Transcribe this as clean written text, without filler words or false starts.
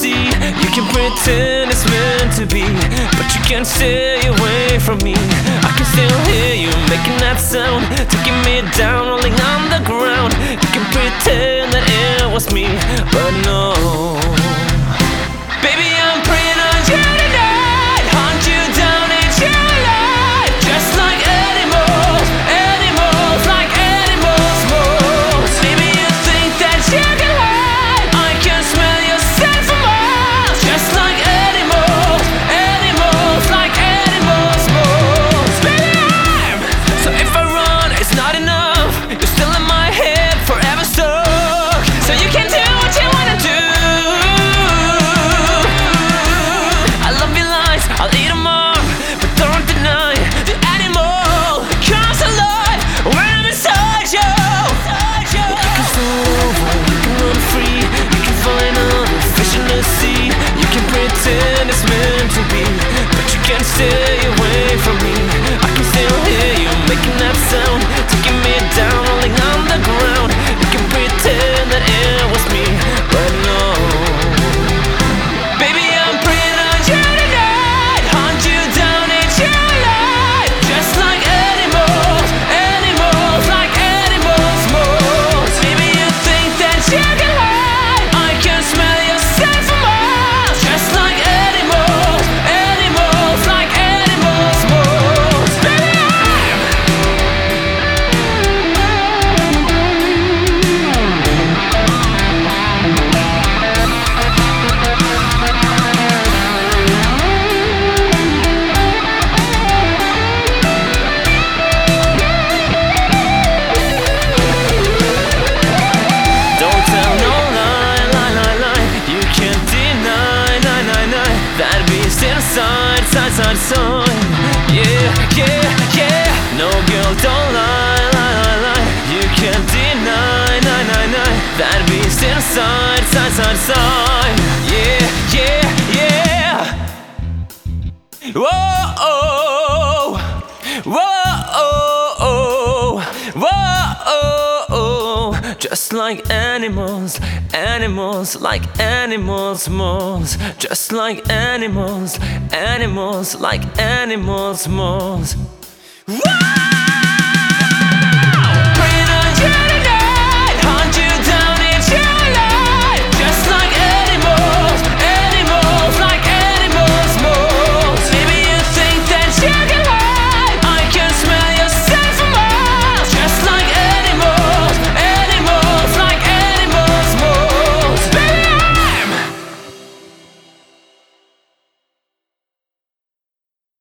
see. You can pretend it's meant to be, but you can't stay away from me. I can still hear you making that sound, taking me down, rolling on the ground. You can pretend that it was me, but no. Baby, I'm praying on you tonight, hunt you down and you alive, just like animals, animals, like animals most. Maybe you think that you can hide, I can smell your scent from miles, just like animals, animals, like animals most. Baby, so if I run, it's not enough, you're still in my head, forever stuck, so you can do what you wanna do. I'll eat them up, but don't deny the animal comes alive when I'm inside you. You can fall over, you can run free, you can find other fish in the sea. You can pretend it's meant to be, but you can't stay away from me. I can still hear you making that sound, taking me down, rolling on the ground. You can pretend that it was me, but no. Baby, I'm praying on you tonight, hunt you down and you alive, just like animals, animals, like animals most. Maybe you think that you can hide, I can smell your scent from miles, just like animals, animals, like animals most. Baby, don't tell no lie, lie, lie, lie. You can't deny, lie, lie, lie. That beast inside, side, side, side. Yeah, yeah, yeah. No girl, don't lie, lie, lie, lie. You can't deny, lie, lie, lie. That beast inside, side, side, side. Yeah, yeah, yeah. Whoa, oh, whoa, oh, whoa, oh. Just like animals, animals, like animals most. Just like animals, animals, like animals most. Whoa!